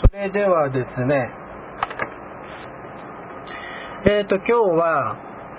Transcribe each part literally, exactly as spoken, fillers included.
それではですね、えっと今日は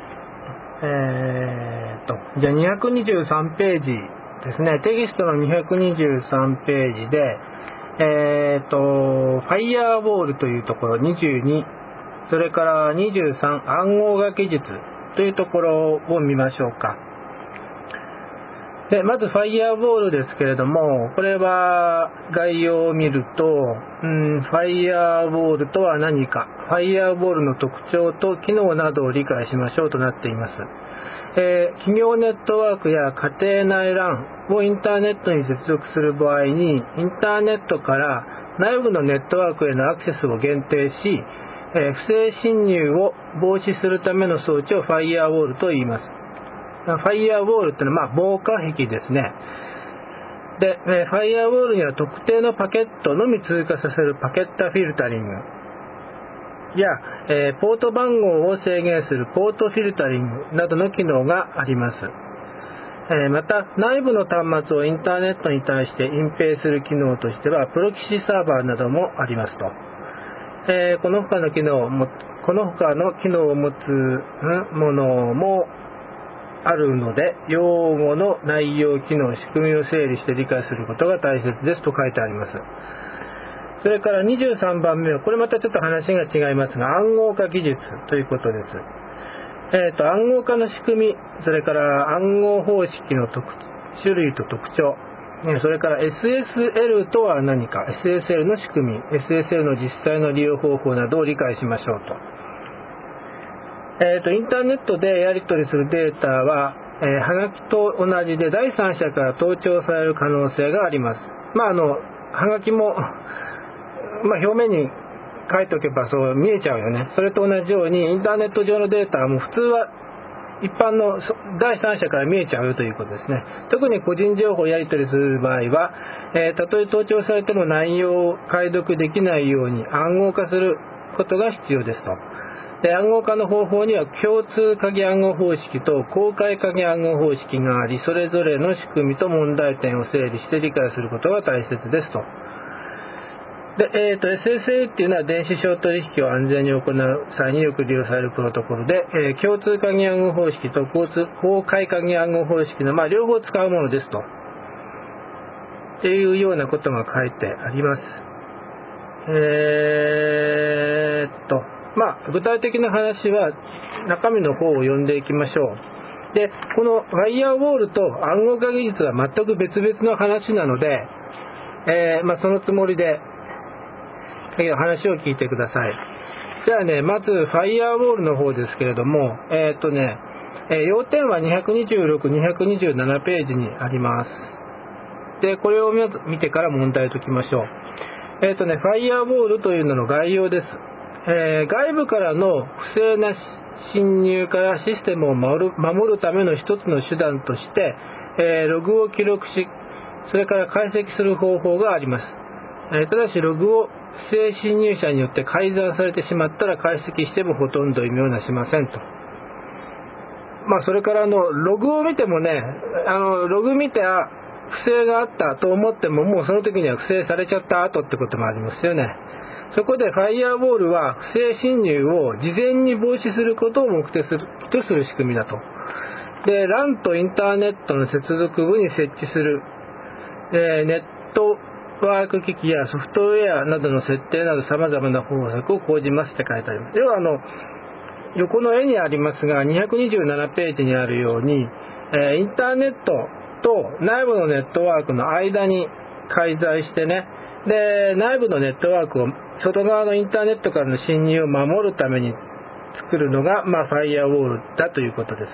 えっとじゃあにひゃくにじゅうさんページですね。テキストのにひゃくにじゅうさんページでえっとファイヤーウォールというところにじゅうに、それからにじゅうさん暗号書き術というところを見ましょうか。でまずファイヤーウォールですけれども、これは概要を見ると、うん、ファイヤーウォールとは何か、ファイヤーウォールの特徴と機能などを理解しましょうとなっています。えー、企業ネットワークや家庭内 ラン をインターネットに接続する場合に、インターネットから内部のネットワークへのアクセスを限定し、えー、不正侵入を防止するための装置をファイヤーウォールと言います。ファイヤーウォールってのは、まあ、防火壁ですね。で、えー、ファイヤーウォールには特定のパケットのみ通過させるパケットフィルタリングや、えー、ポート番号を制限するポートフィルタリングなどの機能があります。えー、また、内部の端末をインターネットに対して隠蔽する機能としては、プロキシサーバーなどもありますと。えー、この他の機能をも、この他の機能を持つものもあるので、用語の内容、機能、仕組みを整理して理解することが大切ですと書いてあります。それからにじゅうさんばんめは、これまたちょっと話が違いますが、暗号化技術ということです。えーと、暗号化の仕組み、それから暗号方式の特種類と特徴、それから エスエスエル とは何か、エスエスエル の仕組み、エスエスエル の実際の利用方法などを理解しましょうと。えーと、インターネットでやり取りするデータは、えー、はがきと同じで第三者から盗聴される可能性があります。まあ、あの、はがきも、まあ、表面に書いておけばそう見えちゃうよね。それと同じように、インターネット上のデータも普通は一般の第三者から見えちゃうよということですね。特に個人情報をやり取りする場合は、えー、たとえ盗聴されても内容を解読できないように暗号化することが必要ですと。で、暗号化の方法には共通鍵暗号方式と公開鍵暗号方式があり、それぞれの仕組みと問題点を整理して理解することが大切ですと。で、えーと、エスエスエル っていうのは電子商取引を安全に行う際によく利用されるプロトコルで、えー、共通鍵暗号方式と公通公開鍵暗号方式の、まあ、両方使うものですと。っていうようなことが書いてあります。えーっと、まあ、具体的な話は中身の方を読んでいきましょう。で、このファイヤーウォールと暗号化技術は全く別々の話なので、えーまあ、そのつもりで話を聞いてください。じゃあね、まずファイヤーウォールの方ですけれども、えーっとね、えー、要点はにひゃくにじゅうろく、にひゃくにじゅうななページにあります。で、これを見てから問題を解きましょう。えーとね、ファイヤーウォールというのの概要です。えー、外部からの不正な侵入からシステムを守る、守るための一つの手段として、えー、ログを記録し、それから解析する方法があります。えー、ただしログを不正侵入者によって改ざんされてしまったら解析してもほとんど意味をなしませんと。まあ、それからあのログを見てもね、あのログ見てあ不正があったと思っても、もうその時には不正されちゃった後ってこともありますよね。そこでファイヤーウォールは不正侵入を事前に防止することを目的とする仕組みだと。で、ラン とインターネットの接続部に設置する、えー、ネットワーク機器やソフトウェアなどの設定など様々な方策を講じますって書いてあります。要はあの横の絵にありますが、にひゃくにじゅうななページにあるように、えー、インターネットと内部のネットワークの間に介在してね、で、内部のネットワークを外側のインターネットからの侵入を守るために作るのが、まあ、ファイヤーウォールだということです。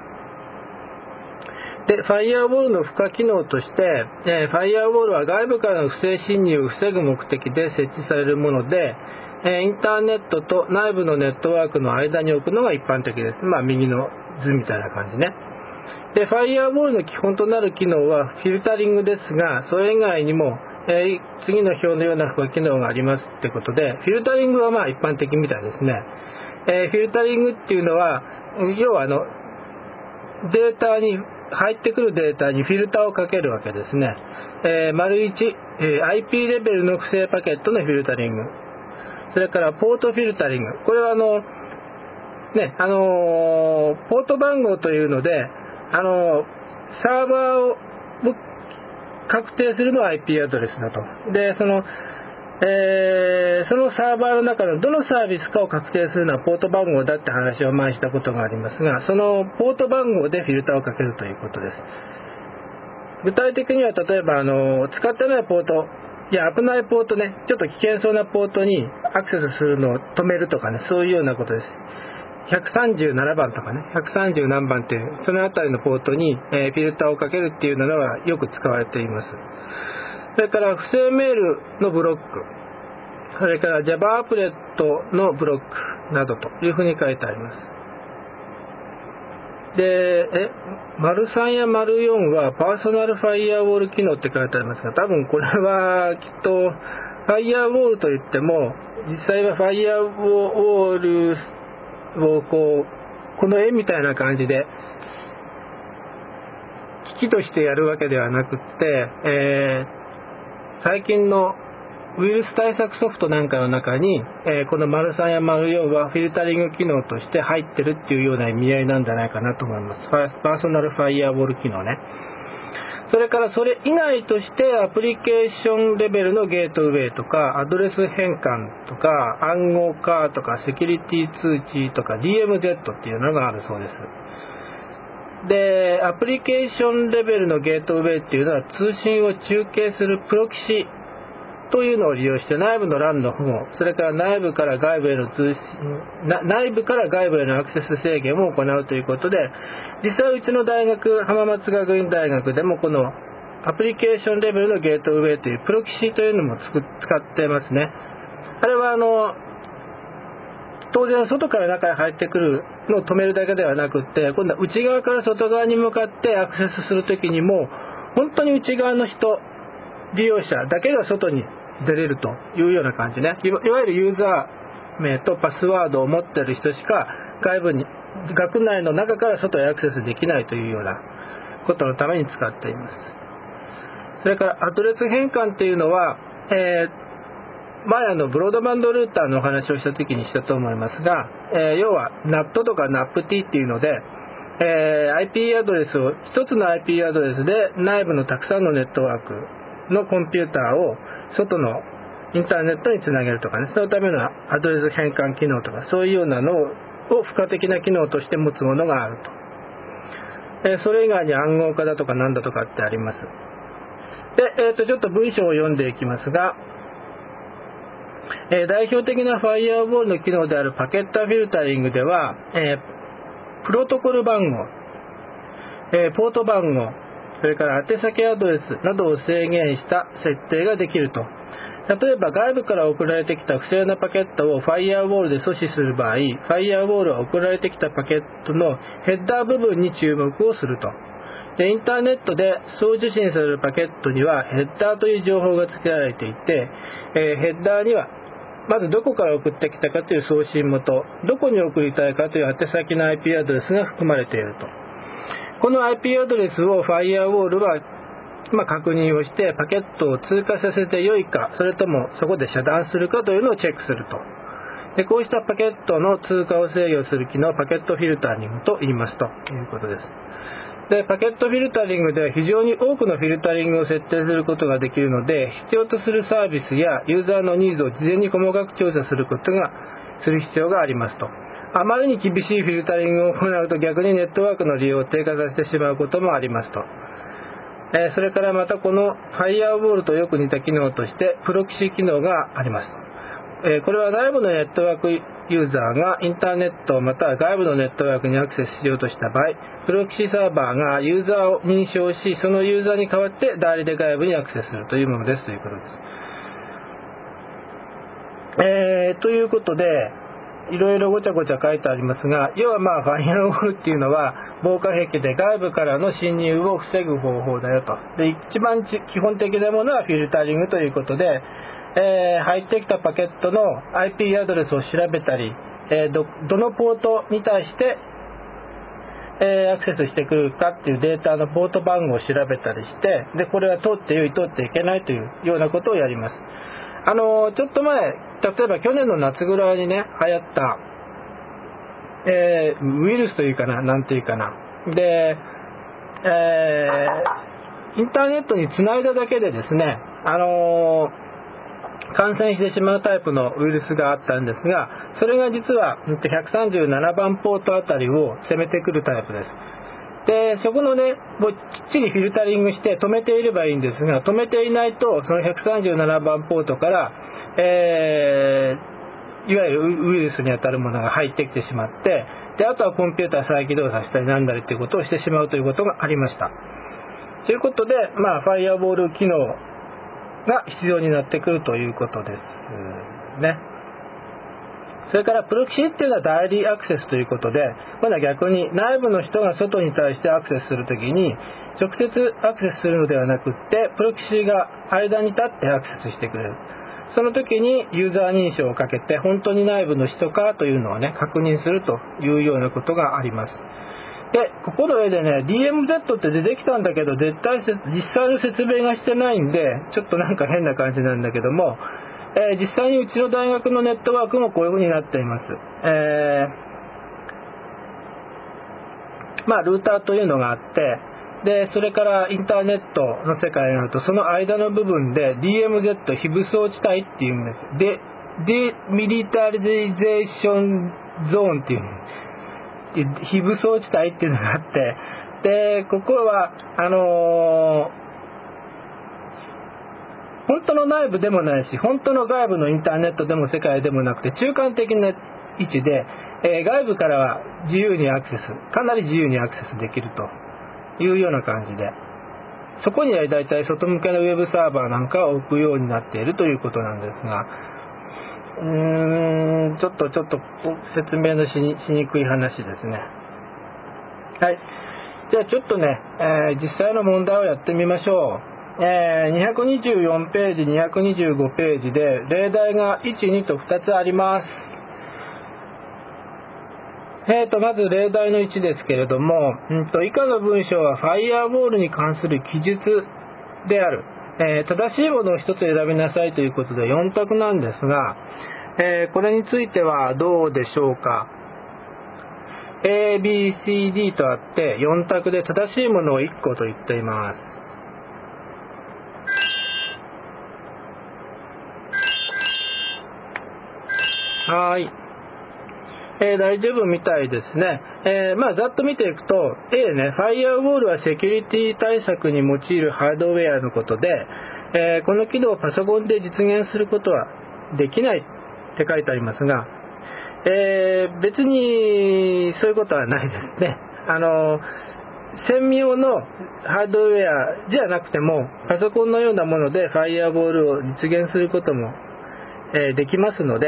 で、ファイヤーウォールの付加機能として、えー、ファイヤーウォールは外部からの不正侵入を防ぐ目的で設置されるもので、えー、インターネットと内部のネットワークの間に置くのが一般的です。まあ、右の図みたいな感じね。で、ファイヤーウォールの基本となる機能はフィルタリングですが、それ以外にも、えー、次の表のような付加機能がありますってことで、フィルタリングはまあ一般的みたいですね。えー、フィルタリングっていうのは、要はあのデータに入ってくるデータにフィルターをかけるわけですね。えー、丸いち、 えー、アイピー レベルの不正パケットのフィルタリング、それからポートフィルタリング、これはあのね、あのー、ポート番号というので、あのー、サーバーを確定するのは アイピー アドレスだと。で、その、えー、そのサーバーの中のどのサービスかを確定するのはポート番号だって話を前にしたことがありますが、そのポート番号でフィルターをかけるということです。具体的には例えばあの使ってないポート、いや危ないポートね、ちょっと危険そうなポートにアクセスするのを止めるとかね、そういうようなことです。ひゃくさんじゅうななばんとかね、ひゃくさんじゅうなんばんっていうそのあたりのポートに、えー、フィルターをかけるっていうのはよく使われています。それから不正メールのブロック、それから Java アプレットのブロックなどというふうに書いてあります。で、え、丸さんや丸よんはパーソナルファイアウォール機能って書いてありますが、多分これはきっとファイアウォールといっても、実際はファイアウォールをこうこの絵みたいな感じで機器としてやるわけではなくって、えー、最近のウイルス対策ソフトなんかの中に、えー、この丸さんや丸よんはフィルタリング機能として入ってるっていうような意味合いなんじゃないかなと思います。パーソナルファイアウォール機能ね。それからそれ以外としてアプリケーションレベルのゲートウェイとかアドレス変換とか暗号化とかセキュリティ通知とか ディーエムゼット っていうのがあるそうです。で、アプリケーションレベルのゲートウェイっていうのは通信を中継するプロキシというのを利用して内部の ラン の保護、それから内部から外部への通信、内部から外部へのアクセス制限を行うということで、実際うちの大学、浜松学院大学でもこのアプリケーションレベルのゲートウェイというプロキシというのも使ってますね。あれはあの当然外から中へ入ってくるのを止めるだけではなくって、今度は内側から外側に向かってアクセスするときにも本当に内側の人、利用者だけが外に出れるというような感じね。いわゆるユーザー名とパスワードを持っている人しか外部に、学内の中から外へアクセスできないというようなことのために使っています。それからアドレス変換っていうのは、えー、前あのブロードバンドルーターのお話をした時にしたと思いますが、えー、要は ナット とか ナップティー っていうので、えー、アイピー アドレスを一つの アイピー アドレスで内部のたくさんのネットワークのコンピューターを外のインターネットにつなげるとかね、そのためのアドレス変換機能とかそういうようなのを付加的な機能として持つものがあると。えー、それ以外に暗号化だとかなんだとかってあります。で、えー、とちょっと文章を読んでいきますが、えー、代表的なファイアウォールの機能であるパケットフィルタリングでは、えー、プロトコル番号、えー、ポート番号、それから宛先アドレスなどを制限した設定ができると。例えば外部から送られてきた不正なパケットをファイアウォールで阻止する場合、ファイアウォールは送られてきたパケットのヘッダー部分に注目をすると。で、インターネットで送受信されるパケットにはヘッダーという情報が付けられていて、えー、ヘッダーにはまずどこから送ってきたかという送信元、どこに送りたいかという宛先の アイピー アドレスが含まれていると。この アイピー アドレスをファイアウォールは、まあ、確認をしてパケットを通過させてよいか、それともそこで遮断するかというのをチェックすると。で、こうしたパケットの通過を制御する機能をパケットフィルタリングと言いますということです。で、パケットフィルタリングでは非常に多くのフィルタリングを設定することができるので、必要とするサービスやユーザーのニーズを事前に細かく調査することがする必要がありますと。あまりに厳しいフィルタリングを行うと逆にネットワークの利用を低下させてしまうこともありますと。えー、それからまたこのファイアウォールとよく似た機能としてプロキシ機能があります。えー、これは内部のネットワークユーザーがインターネットまたは外部のネットワークにアクセスしようとした場合、プロキシサーバーがユーザーを認証し、そのユーザーに代わって代理で外部にアクセスするというものですということです。えー、ということでいろいろごちゃごちゃ書いてありますが、要はまあファイアウォールっていうのは防火壁で外部からの侵入を防ぐ方法だよと。で、一番基本的なものはフィルタリングということで、えー、入ってきたパケットの アイピー アドレスを調べたり、えー、ど, どのポートに対してえー、アクセスしてくるかっていうデータのポート番号を調べたりして、でこれは通ってよい通っていけないというようなことをやります。あのちょっと前、例えば去年の夏ぐらいにね流行った、えー、ウイルスというかな、なんていうかな、で、えー、インターネットにつないだだけでですね、あの感染してしまうタイプのウイルスがあったんですが、それが実はひゃくさんじゅうななばんポートあたりを攻めてくるタイプです。でそこのね、もうきっちりフィルタリングして止めていればいいんですが、止めていないとそのひゃくさんじゅうななばんポートから、えー、いわゆるウイルスにあたるものが入ってきてしまって、であとはコンピューター再起動させたりなんだりということをしてしまうということがありました。ということで、まあ、ファイアボール機能が必要になってくるということですね。それからプロキシっていうのは代理アクセスということで、まだ逆に内部の人が外に対してアクセスするときに直接アクセスするのではなくって、プロキシが間に立ってアクセスしてくれる。その時にユーザー認証をかけて本当に内部の人かというのをね確認するというようなことがあります。でここの絵でね ディーエムゼット って出てきたんだけど、絶対実際の説明がしてないんでちょっとなんか変な感じなんだけども、えー、実際にうちの大学のネットワークもこういう風になっています。えー、まあルーターというのがあって、でそれからインターネットの世界になるとその間の部分で ディーエムゼット 非武装地帯っていうんです。でデミリタリゼーションゾーンっていう非武装地帯っていうのがあって、でここはあのー、本当の内部でもないし本当の外部のインターネットでも世界でもなくて中間的な位置で、えー、外部からは自由にアクセスかなり自由にアクセスできるというような感じで、そこにはだいたい外向けのウェブサーバーなんかを置くようになっているということなんですが、うーんちょっとちょっと説明のし に, しにくい話ですね。はい、じゃあちょっとね、えー、実際の問題をやってみましょう。えー、にひゃくにじゅうよんページにひゃくにじゅうごページで例題がいち、にとふたつあります。えーとまず例題のいちですけれども、うんと以下の文章はファイアウォールに関する記述である。えー、正しいものをひとつ選びなさいということでよん択なんですが、えー、これについてはどうでしょうか。 A、B、C、D とあってよん択で正しいものをいっこと言っています。はい、えー、大丈夫みたいですね。えー、まあざっと見ていくと A ね、ファイアウォールはセキュリティ対策に用いるハードウェアのことで、えー、この機能をパソコンで実現することはできないって書いてありますが、えー、別にそういうことはないですね。あの専用のハードウェアじゃなくてもパソコンのようなものでファイアウォールを実現することも、えー、できますので、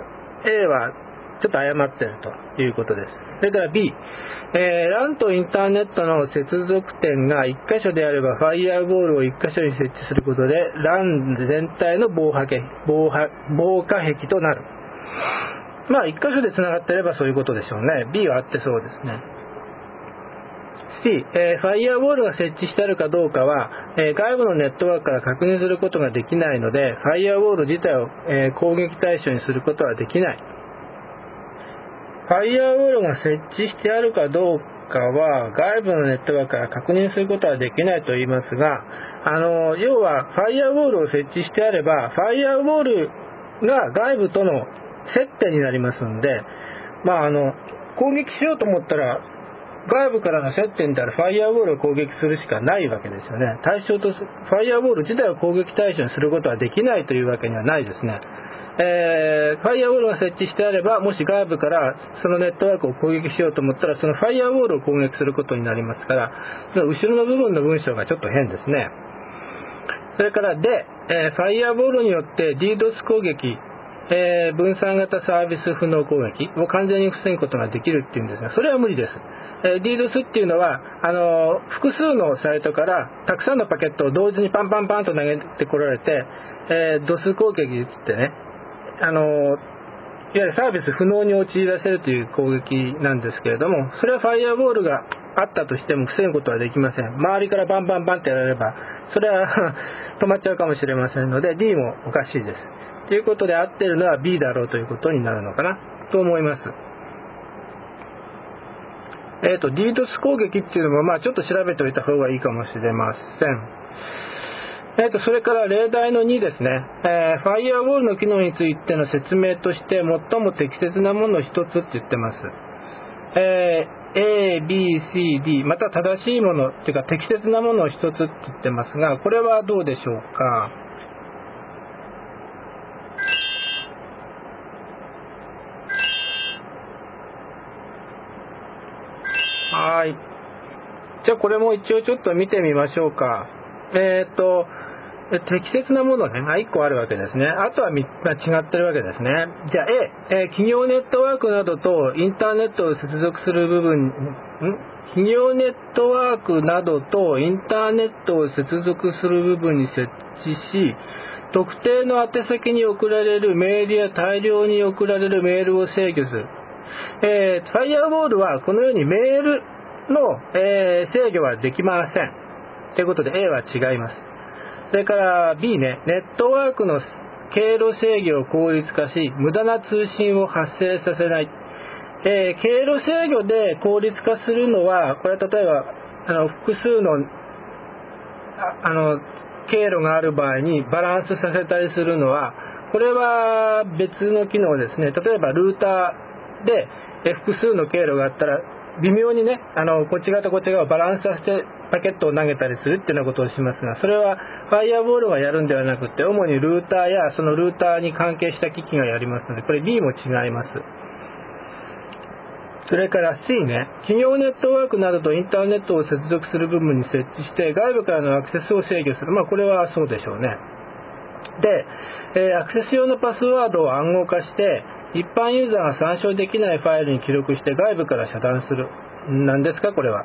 A はちょっと誤っているということです。それから B、えー、ラン とインターネットの接続点がいっ箇所であればファイアウォールをいっ箇所に設置することで ラン 全体の防波壁、防波、防火壁となる。まあいっ箇所でつながっていればそういうことでしょうね。 B は合ってそうですね。C、えー、ファイアウォールが設置してあるかどうかは、えー、外部のネットワークから確認することができないのでファイアウォール自体を、えー、攻撃対象にすることはできない。ファイアウォールが設置してあるかどうかは外部のネットワークから確認することはできないと言いますが、あの要はファイアウォールを設置してあればファイアウォールが外部との接点になりますので、まああの攻撃しようと思ったら外部からの接点であるファイアウォールを攻撃するしかないわけですよね。対象とファイアウォール自体を攻撃対象にすることはできないというわけにはないですね。えー、ファイアウォールが設置してあれば、もし外部からそのネットワークを攻撃しようと思ったらそのファイアウォールを攻撃することになりますから、その後ろの部分の文章がちょっと変ですね。それからで、えー、ファイアウォールによって ディードス 攻撃、えー、分散型サービス不能攻撃を完全に防ぐことができるっていうんですが、それは無理です。えー、ディードス っていうのはあのー、複数のサイトからたくさんのパケットを同時にパンパンパンと投げてこられて、えー、ドス 攻撃ってね、あのいわゆるサービス不能に陥らせるという攻撃なんですけれども、それはファイアウォールがあったとしても防ぐことはできません。周りからバンバンバンってやられればそれは止まっちゃうかもしれませんので D もおかしいです。ということで合っているのは B だろうということになるのかなと思います。えっと ディードス 攻撃っていうのもまあちょっと調べておいた方がいいかもしれません。えー、とそれから例題のにですね、えー、ファイアウォールの機能についての説明として最も適切なものを一つって言ってます。えー、A、B、C、D また正しいものっていうか適切なものを一つって言ってますが、これはどうでしょうか。はい。じゃあこれも一応ちょっと見てみましょうか。えっ、ー、と適切なものね、いっこあるわけですね。あとはみ、まあ、違ってるわけですね。じゃあ A、えー、企業ネットワークなどとインターネットを接続する部分、ん企業ネットワークなどとインターネットを接続する部分に設置し、特定の宛先に送られるメールや大量に送られるメールを制御する。えー、ファイアウォールはこのようにメールの、えー、制御はできません。ということで A は違います。それから B ね、ネットワークの経路制御を効率化し、無駄な通信を発生させない。えー、経路制御で効率化するのは、これは例えばあの複数の あ, あの経路がある場合にバランスさせたりするのは、これは別の機能ですね。例えばルーターで複数の経路があったら、微妙にね、あのこっち側とこっち側をバランスさせてパケットを投げたりするっていうようなことをしますが、それはファイアウォールがやるんではなくて、主にルーターやそのルーターに関係した機器がやりますので、これ B も違います。それから C ね、企業ネットワークなどとインターネットを接続する部分に設置して外部からのアクセスを制御する。まあこれはそうでしょうね。で、えー、アクセス用のパスワードを暗号化して一般ユーザーが参照できないファイルに記録して外部から遮断する。何ですかこれは。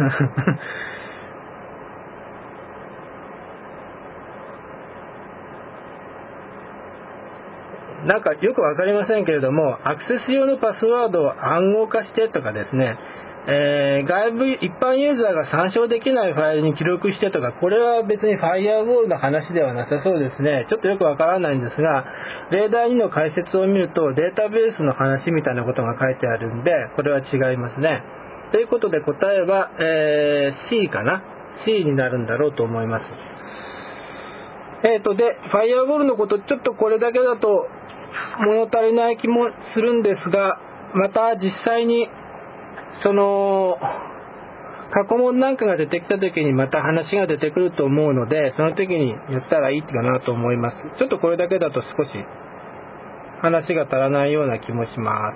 なんかよくわかりませんけれども、アクセス用のパスワードを暗号化してとかですね、えー、外部一般ユーザーが参照できないファイルに記録してとか、これは別にファイアウォールの話ではなさそうですね。ちょっとよくわからないんですが、例題にの解説を見るとデータベースの話みたいなことが書いてあるんで、これは違いますね。ということで答えは、えー、C かな C になるんだろうと思います。えーとでファイアウォールのことちょっとこれだけだと物足りない気もするんですが、また実際にその過去問なんかが出てきた時にまた話が出てくると思うので、その時に言ったらいいかなと思います。ちょっとこれだけだと少し話が足らないような気もします。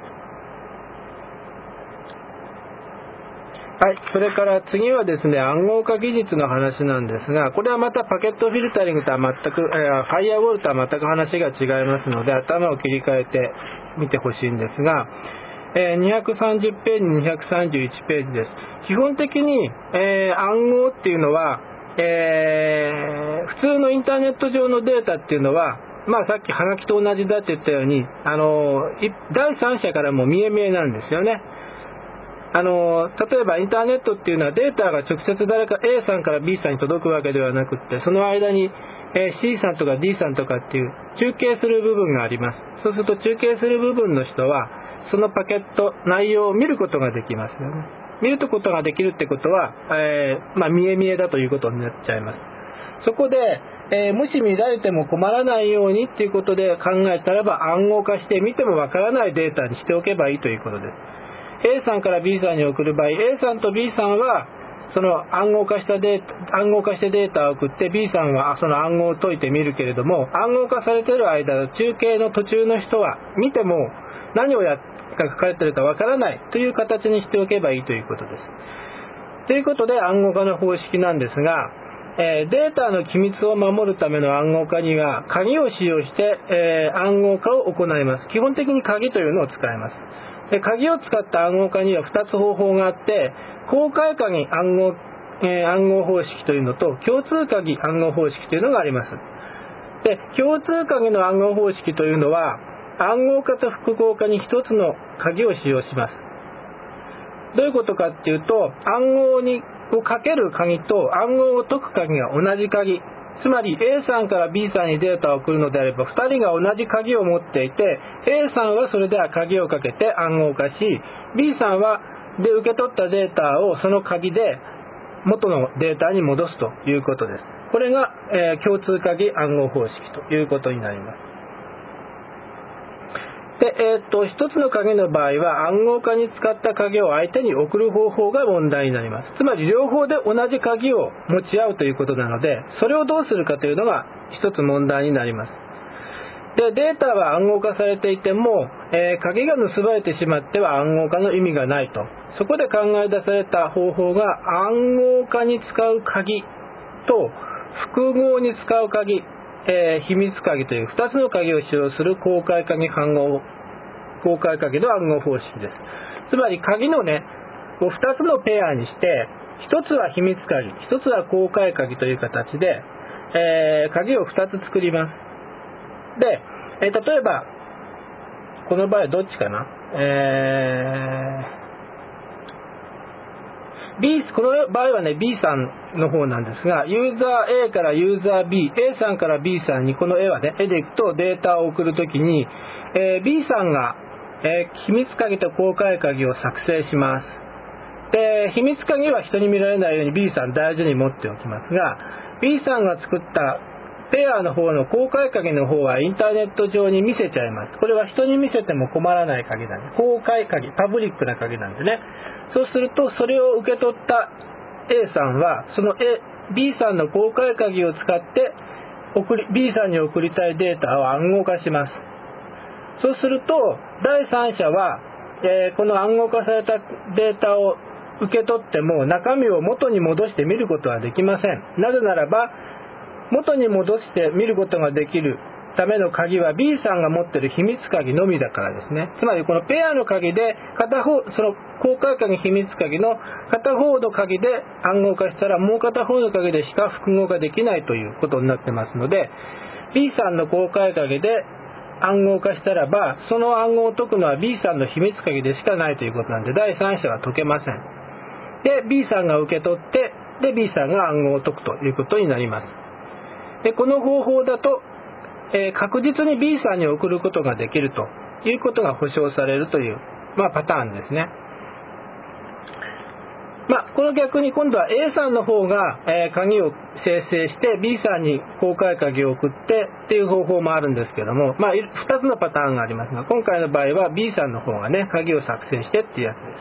はい、それから次はですね、暗号化技術の話なんですが、これはまたパケットフィルタリングとは全く、えー、ファイアウォールとは全く話が違いますので、頭を切り替えてみてほしいんですが、えー、にひゃくさんじゅうページ、にひゃくさんじゅういちページです。基本的に、えー、暗号っていうのは、えー、普通のインターネット上のデータっていうのは、まあさっきハガキと同じだって言ったように、あの第三者からも見え見えなんですよね。あの例えばインターネットっていうのはデータが直接誰か A さんから B さんに届くわけではなくって、その間に C さんとか D さんとかっていう中継する部分があります。そうすると中継する部分の人はそのパケット内容を見ることができますよね。見ることができるってことは、えーまあ、見え見えだということになっちゃいます。そこで、えー、もし見られても困らないようにっていうことで考えたらば、暗号化して見てもわからないデータにしておけばいいということです。A さんから B さんに送る場合、A さんと B さんはその暗号化したデータ、暗号化してデータを送って B さんはその暗号を解いてみるけれども、暗号化されている間、中継の途中の人は見ても何をやが書かれているかわからないという形にしておけばいいということです。ということで暗号化の方式なんですが、えー、データの機密を守るための暗号化には鍵を使用して、えー、暗号化を行います。基本的に鍵というのを使います。で鍵を使った暗号化にはふたつ方法があって、公開鍵暗号、えー、暗号方式というのと共通鍵暗号方式というのがあります。で共通鍵の暗号方式というのは暗号化と複合化にひとつの鍵を使用します。 どういうことかっていうと、暗号にをかける鍵と暗号を解く鍵が同じ鍵、つまり A さんから B さんにデータを送るのであればふたりが同じ鍵を持っていて、 A さんはそれでは鍵をかけて暗号化し、 B さんはで受け取ったデータをその鍵で元のデータに戻すということです。これが、えー、共通鍵暗号方式ということになります。で、えー、っと一つの鍵の場合は暗号化に使った鍵を相手に送る方法が問題になります。つまり両方で同じ鍵を持ち合うということなので、それをどうするかというのが一つ問題になります。で、データは暗号化されていても、えー、鍵が盗まれてしまっては暗号化の意味がないと。そこで考え出された方法が、暗号化に使う鍵と複合に使う鍵、えー、秘密鍵というふたつの鍵を使用する公開鍵暗号公開鍵の暗号方式です。つまり鍵のねをふたつのペアにして、ひとつは秘密鍵、ひとつは公開鍵という形で、えー、鍵をふたつ作ります。で、えー、例えばこの場合どっちかな、えー B、この場合はね B さんの方なんですが、ユーザー A からユーザー B、 A さんから B さんにこの絵はね、絵でいくとデータを送るときに、えー、B さんが、えー、秘密鍵と公開鍵を作成します。で、秘密鍵は人に見られないように B さん大事に持っておきますが、 B さんが作ったペアの方の公開鍵の方はインターネット上に見せちゃいます。これは人に見せても困らない鍵なんで、公開鍵、パブリックな鍵なんでね。そうするとそれを受け取った A さんはその A B さんの公開鍵を使って送り B さんに送りたいデータを暗号化します。そうすると第三者は、えー、この暗号化されたデータを受け取っても中身を元に戻して見ることはできません。なぜならば元に戻して見ることができるための鍵は B さんが持っている秘密鍵のみだからですね。つまりこのペアの鍵で片方、その公開鍵秘密鍵の片方の鍵で暗号化したらもう片方の鍵でしか複合化できないということになってますので、 B さんの公開鍵で暗号化したらばその暗号を解くのは B さんの秘密鍵でしかないということなんで、第三者は解けません。で B さんが受け取ってで B さんが暗号を解くということになります。でこの方法だと、えー、確実に B さんに送ることができるということが保証されるという、まあ、パターンですね。まあ、この逆に今度は A さんの方が、えー、鍵を生成して B さんに公開鍵を送ってっていう方法もあるんですけども、まあ、ふたつのパターンがありますが、今回の場合は B さんの方がね鍵を作成してっていうやつです。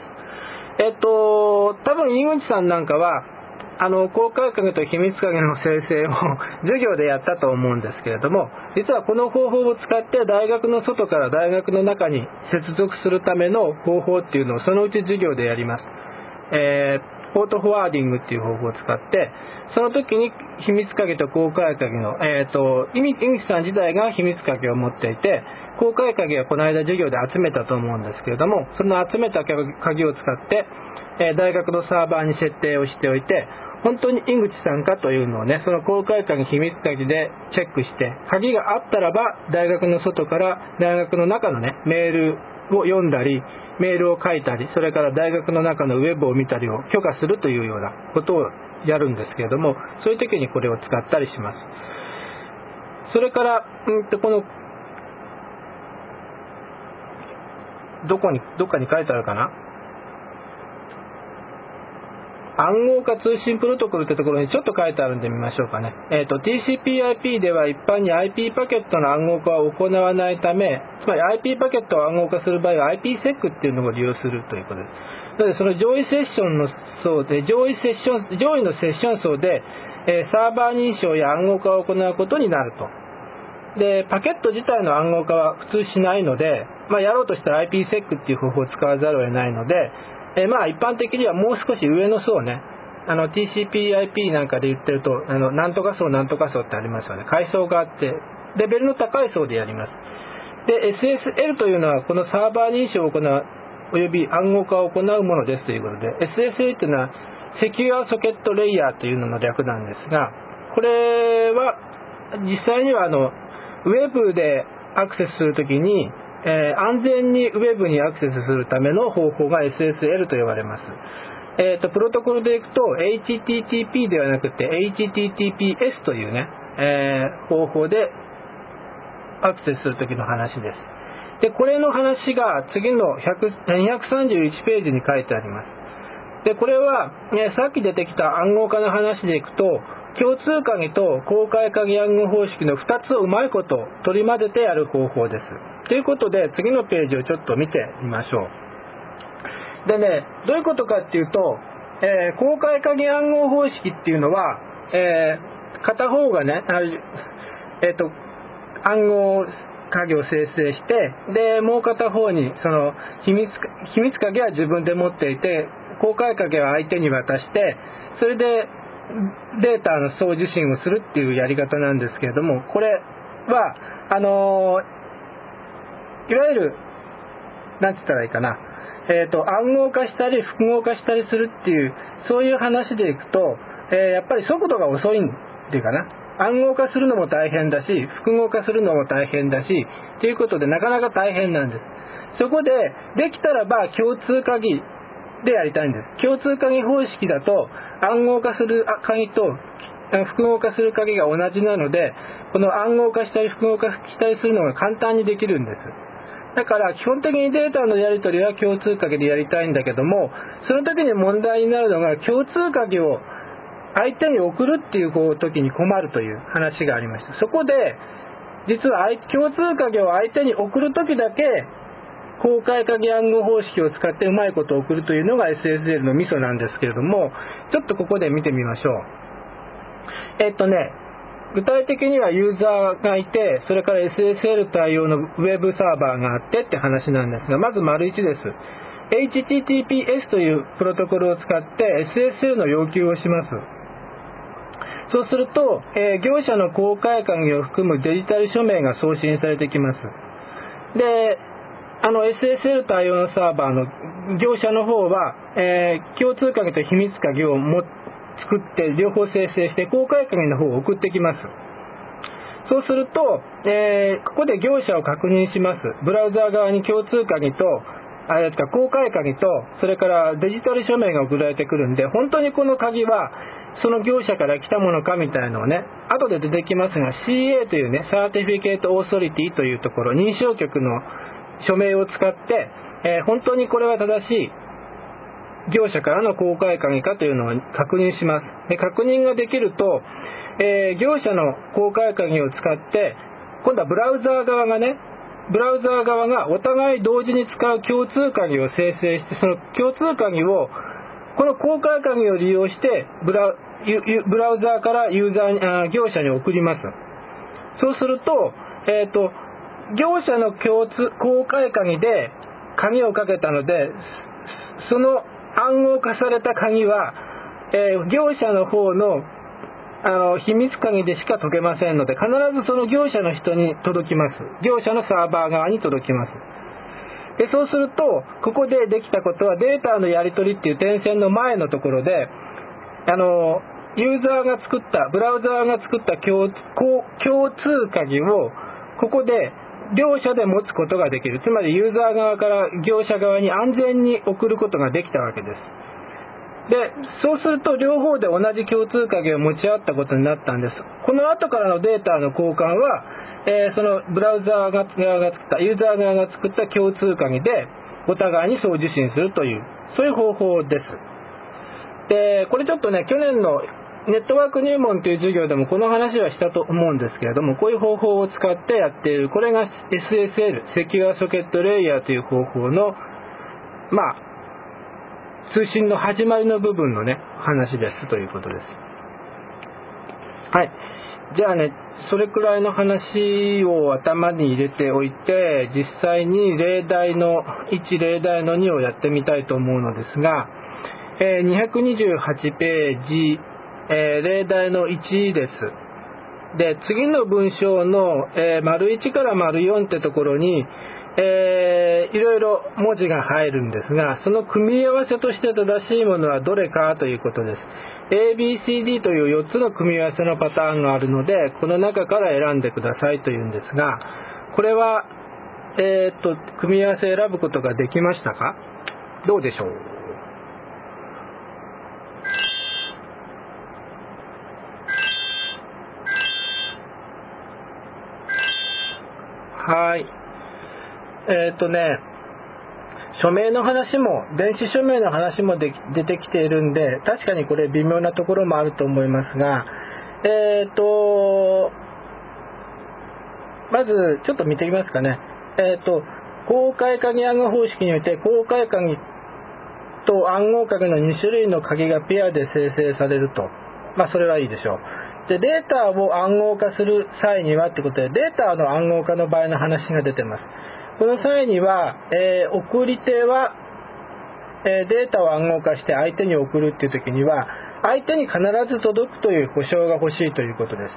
えっと多分井口さんなんかはあの公開鍵と秘密鍵の生成を授業でやったと思うんですけれども、実はこの方法を使って大学の外から大学の中に接続するための方法っていうのをそのうち授業でやります。えー、ポートフォワーディングっていう方法を使ってその時に秘密鍵と公開鍵の、えー、と井口さん自体が秘密鍵を持っていて公開鍵はこの間授業で集めたと思うんですけれども、その集めた鍵を使って、えー、大学のサーバーに設定をしておいて本当に井口さんかというのをね、その公開鍵秘密鍵でチェックして鍵があったらば大学の外から大学の中のねメールを読んだりメールを書いたり、それから大学の中のウェブを見たりを許可するというようなことをやるんですけれども、そういう時にこれを使ったりします。それから、うんとこのどこにどっかに書いてあるかな、暗号化通信プロトコルってところにちょっと書いてあるんで見ましょうかね。えーと、ティーシーピーアイピー では一般に アイピー パケットの暗号化を行わないため、つまり アイピー パケットを暗号化する場合は アイピーセック っていうのを利用するということです。なのでその上位セッションの層で上位セッション上位のセッション層で、えー、サーバー認証や暗号化を行うことになると。でパケット自体の暗号化は普通しないので、まあ、やろうとしたら アイピーセック っていう方法を使わざるを得ないので、えー、まあ一般的にはもう少し上の層ね、あの ティーシーピーアイピー なんかで言ってるとあのなんとか層なんとか層ってありますよね。階層があってレベルの高い層でやります。で エスエスエル というのはこのサーバー認証を行うおよび暗号化を行うものですということで、 エスエスエル というのはセキュアソケットレイヤーというのの略なんですが、これは実際にはあのウェブでアクセスするときにえー、安全にウェブにアクセスするための方法が エスエスエル と呼ばれます。えーと、プロトコルでいくと エイチティーティーピー ではなくて エイチティーティーピーエス というね、えー、方法でアクセスするときの話です。で、これの話が次のにひゃくさんじゅういちページに書いてあります。で、これは、ね、さっき出てきた暗号化の話でいくと、共通鍵と公開鍵暗号方式のふたつをうまいこと取り混ぜてやる方法です。ということで、次のページをちょっと見てみましょう。でね、どういうことかっていうと、えー、公開鍵暗号方式っていうのは、えー、片方がね、えっと、暗号鍵を生成して、で、もう片方にその秘密、秘密鍵は自分で持っていて、公開鍵は相手に渡して、それでデータの送受信をするっていうやり方なんですけれども、これは、あのー、いわゆる、なんて言ったらいいかな、えっと、暗号化したり複合化したりするっていう、そういう話でいくと、えー、やっぱり速度が遅いっていうかな。暗号化するのも大変だし、複合化するのも大変だし、ということでなかなか大変なんです。そこで、できたらば共通鍵でやりたいんです。共通鍵方式だと、暗号化する鍵と複合化する鍵が同じなので、この暗号化したり複合化したりするのが簡単にできるんです。だから基本的にデータのやり取りは共通鍵でやりたいんだけども、その時に問題になるのが共通鍵を相手に送るっていう時に困るという話がありました。そこで実は共通鍵を相手に送る時だけ公開鍵暗号方式を使ってうまいことを送るというのが エスエスエル のミソなんですけれども、ちょっとここで見てみましょう。えっとね具体的にはユーザーがいて、それから エスエスエル 対応のウェブサーバーがあってって話なんですが、まず丸いちです。エイチティーティーピーエス というプロトコルを使って エスエスエル の要求をします。そうすると、えー、業者の公開鍵を含むデジタル署名が送信されてきます。で、あの エスエスエル 対応のサーバーの業者の方は、えー、共通鍵と秘密鍵をも作って両方生成して公開鍵の方を送ってきます。そうすると、えー、ここで業者を確認します。ブラウザー側に共通鍵とあれですか公開鍵とそれからデジタル署名が送られてくるんで、本当にこの鍵はその業者から来たものかみたいのをね、後で出てきますが シーエー というね、サーティフィケートオーソリティというところ、認証局の署名を使って、えー、本当にこれは正しい業者からの公開鍵かというのを確認します。で、確認ができると、えー、業者の公開鍵を使って今度はブラウザー側がね、ブラウザー側がお互い同時に使う共通鍵を生成して、その共通鍵をこの公開鍵を利用してブラ、ブラウザーからユーザーにあ業者に送ります。そうすると、えっと業者の共通公開鍵で鍵をかけたので、その暗号化された鍵は、えー、業者の方のあの秘密鍵でしか解けませんので、必ずその業者の人に届きます。業者のサーバー側に届きます。で、そうするとここでできたことは、データのやり取りっていう点線の前のところで、あのユーザーが作ったブラウザーが作った共通、共通鍵をここで両者で持つことができる。つまりユーザー側から業者側に安全に送ることができたわけです。で、そうすると両方で同じ共通鍵を持ち合ったことになったんです。この後からのデータの交換は、えー、そのブラウザー側が作ったユーザー側が作った共通鍵でお互いに送受信するという、そういう方法です。で、これちょっとね、去年のネットワーク入門という授業でもこの話はしたと思うんですけれども、こういう方法を使ってやっている、これが エスエスエル セキュアソケットレイヤーという方法のまあ通信の始まりの部分のね話ですということです。はい、じゃあね、それくらいの話を頭に入れておいて、実際に例題のいち、例題のにをやってみたいと思うのですが、えー、にひゃくにじゅうはちページ、えー、例題のいちです。で、次の文章の、えー、丸いちから丸よんってところに、えー、いろいろ文字が入るんですが、その組み合わせとして正しいものはどれかということです。エービーシーディー というよっつの組み合わせのパターンがあるので、この中から選んでくださいというんですが、これは、 えー、っと組み合わせ選ぶことができましたか？どうでしょう？はい。えー、っとね署名の話も電子署名の話もで出てきているんで、確かにこれ微妙なところもあると思いますが、えー、っとまずちょっと見てみますかね。えー、っと公開鍵暗号方式において公開鍵と暗号鍵のに種類の鍵がペアで生成されると。まあそれはいいでしょう。で、データを暗号化する際にはってことで、データの暗号化の場合の話が出てます。この際には、えー、送り手は、えー、データを暗号化して相手に送るっていう時には、相手に必ず届くという保証が欲しいということです。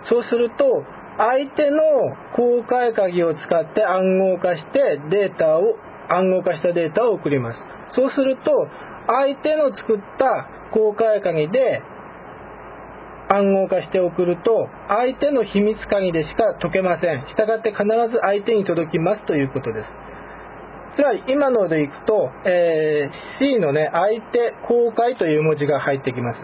そうすると、相手の公開鍵を使って暗号化してデータを暗号化したデータを送ります。そうすると相手の作った公開鍵で暗号化して送ると相手の秘密鍵でしか解けません。したがって必ず相手に届きますということです。つまり今のでいくと、えー、C のね相手公開という文字が入ってきます。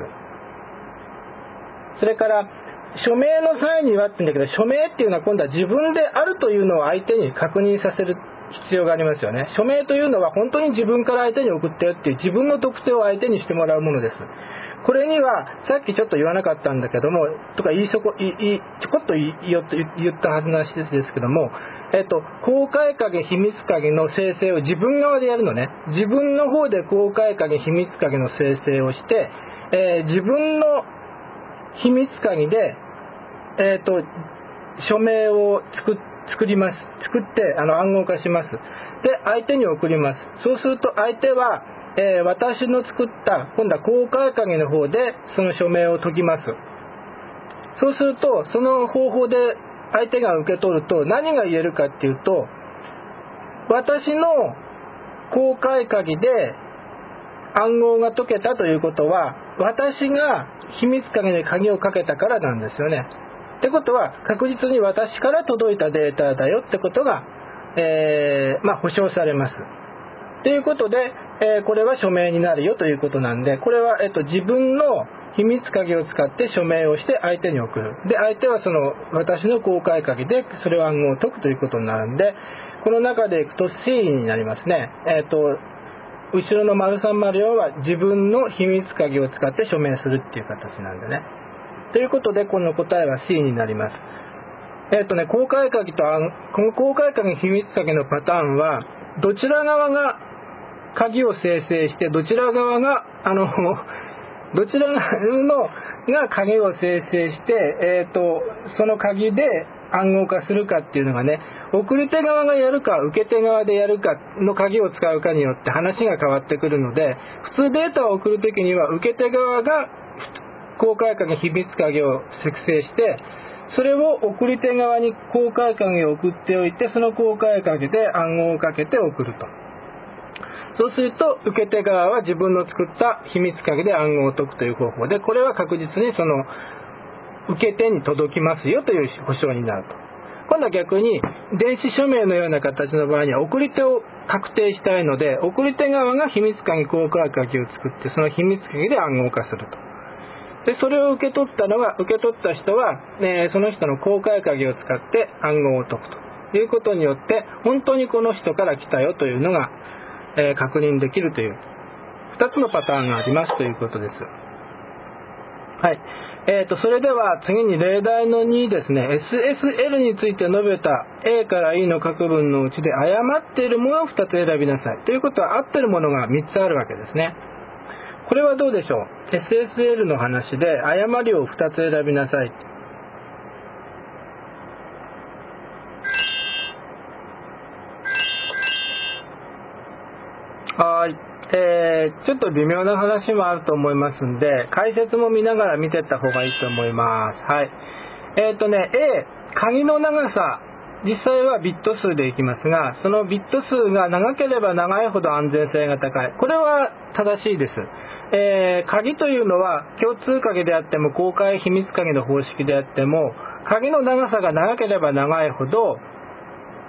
それから署名の際にはって言うんだけど、署名っていうのは今度は自分であるというのを相手に確認させる必要がありますよね。署名というのは本当に自分から相手に送ったよっていう自分の特性を相手にしてもらうものです。これにはさっきちょっと言わなかったんだけどもとか言いそこいいちょこっと言ったはずな話ですけども、えっと公開鍵秘密鍵の生成を自分側でやるのね。自分の方で公開鍵秘密鍵の生成をして、えー、自分の秘密鍵で、えー、と署名を 作, 作ります作ってあの暗号化します。で相手に送ります。そうすると相手は、えー、私の作った今度は公開鍵の方でその署名を解きます。そうするとその方法で相手が受け取ると何が言えるかっていうと、私の公開鍵で暗号が解けたということは私が秘密鍵で鍵をかけたからなんですよね。ってことは確実に私から届いたデータだよってことが、えーまあ、保証されます。ということで、えー、これは署名になるよということなんで、これは、えっと、自分の秘密鍵を使って署名をして相手に送る。で相手はその私の公開鍵でそれを暗号を解くということになるんで、この中でいくと C になりますね。えっと後ろの丸さん丸よんは自分の秘密鍵を使って署名するっていう形なんでね。ということでこの答えは C になります。えっとね公開鍵とこの公開鍵秘密鍵のパターンはどちら側が鍵を生成してどちら側があのどちらのが鍵を生成して、えっとその鍵で暗号化するかっていうのがね、送り手側がやるか受け手側でやるかの鍵を使うかによって話が変わってくるので、普通データを送るときには受け手側が公開鍵秘密鍵を作成してそれを送り手側に公開鍵を送っておいてその公開鍵で暗号をかけて送ると。そうすると受け手側は自分の作った秘密鍵で暗号を解くという方法で、これは確実にその受け手に届きますよという保証になると。今度は逆に電子署名のような形の場合には送り手を確定したいので送り手側が秘密鍵公開鍵を作ってその秘密鍵で暗号化すると。でそれを受け取ったのは受け取った人は、えー、その人の公開鍵を使って暗号を解くということによって本当にこの人から来たよというのが、えー、確認できるというふたつのパターンがありますということです。はい。えーと、それでは次に例題のにですね、エスエスエル について述べた A から E の各文のうちで誤っているものをふたつ選びなさい。ということは合っているものがみっつあるわけですね。これはどうでしょう。 エスエスエル の話で誤りをふたつ選びなさい。はい。えー、ちょっと微妙な話もあると思いますんで解説も見ながら見ていった方がいいと思います。はい。えーとね A 鍵の長さ、実際はビット数でいきますがそのビット数が長ければ長いほど安全性が高い。これは正しいです。えー、鍵というのは共通鍵であっても公開秘密鍵の方式であっても鍵の長さが長ければ長いほどつ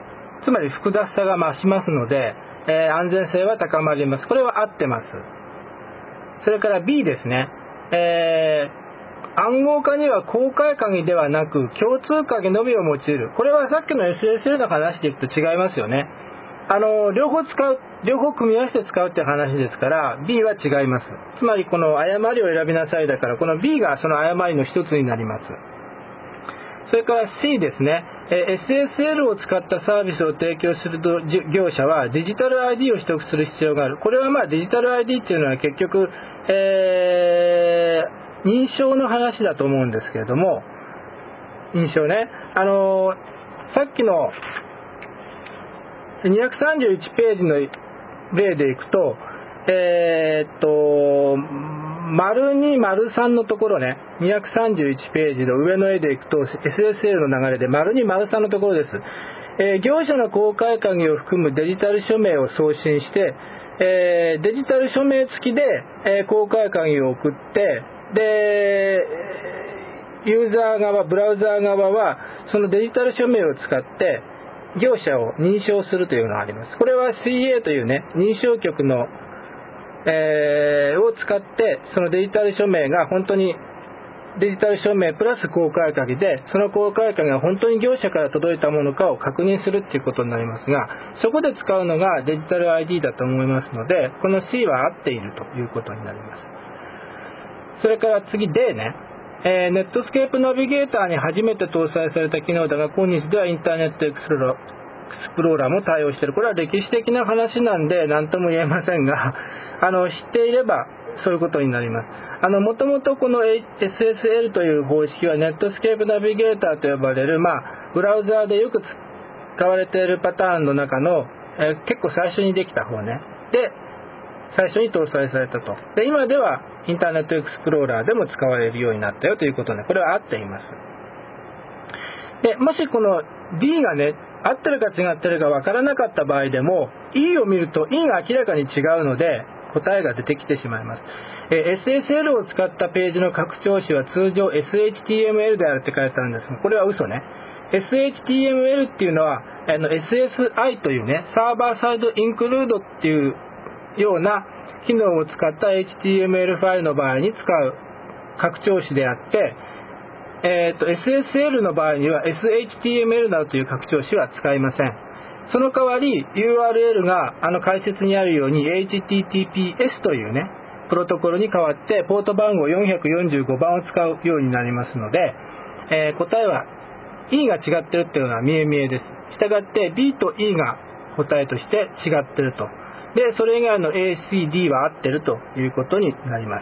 つまり複雑さが増しますので、えー、安全性は高まります。これは合ってます。それから B ですね、えー、暗号化には公開鍵ではなく共通鍵のみを用いる。これはさっきの エスエスエル の話でいくと違いますよね。あの両方使う、両方組み合わせて使うって話ですから B は違います。つまりこの誤りを選びなさいだから、この B がその誤りの一つになります。それから C ですね、エスエスエル を使ったサービスを提供する業者はデジタル アイディー を取得する必要がある。これはまあデジタル アイディー っていうのは結局、えー、認証の話だと思うんですけれども、認証ね、あのさっきのにひゃくさんじゅういちページの例でいくと、えー、っと丸に丸さんのところね、にひゃくさんじゅういちページの上の絵でいくと エスエスエル の流れで丸に丸さんのところです。えー、業者の公開鍵を含むデジタル署名を送信して、えー、デジタル署名付きで、えー、公開鍵を送って、でユーザー側、ブラウザー側はそのデジタル署名を使って業者を認証するというのがあります。これは シーエー というね、認証局のえー、を使ってそのデジタル署名が本当にデジタル署名プラス公開鍵で、その公開鍵が本当に業者から届いたものかを確認するっていうことになりますが、そこで使うのがデジタル アイディー だと思いますので、この C は合っているということになります。それから次 D ね、えー、ネットスケープナビゲーターに初めて搭載された機能だが、今日ではインターネットエクスプローラーエクスプローラーも対応している。これは歴史的な話なんで何とも言えませんが、あの知っていればそういうことになります。あのもともとこの エスエスエル という方式はネットスケープナビゲーターと呼ばれる、まあ、ブラウザーでよく使われているパターンの中の、えー、結構最初にできた方ね。で、最初に搭載されたと。で、今ではインターネットエクスプローラーでも使われるようになったよということで、これは合っています。で、もしこの D がね、合ってるか違ってるか分からなかった場合でも E を見ると E が明らかに違うので答えが出てきてしまいます。え エスエスエル を使ったページの拡張子は通常 エスエイチティーエムエル であるって書いてあるんですが、これは嘘ね。 エスエイチティーエムエル っていうのはあの エスエスアイ というね、サーバーサイドインクルードっていうような機能を使った エイチティーエムエル ファイルの場合に使う拡張子であって、えー、と エスエスエル の場合には エスエイチティーエムエル などという拡張子は使いません。その代わり ユーアールエル があの解説にあるように エイチティーティーピーエス というねプロトコルに代わってポート番号よんひゃくよんじゅうごばんを使うようになりますので、えー、答えは E が違ってるっていうのは見え見えです。したがって B と E が答えとして違ってると。で、それ以外の A、C、D は合ってるということになります。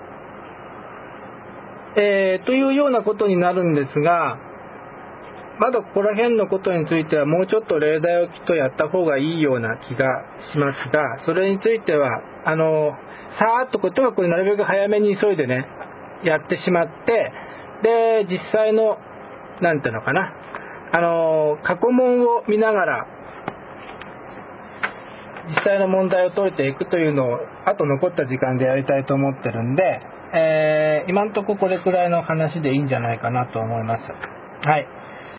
えー、というようなことになるんですが、まだここら辺のことについてはもうちょっと例題をきっとやった方がいいような気がしますが、それについてはあのさーっとことはこれなるべく早めに急いでねやってしまって、で実際のなんていうのかな、あの過去問を見ながら実際の問題を解いていくというのをあと残った時間でやりたいと思ってるんで、えー、今んとここれくらいの話でいいんじゃないかなと思います。はい。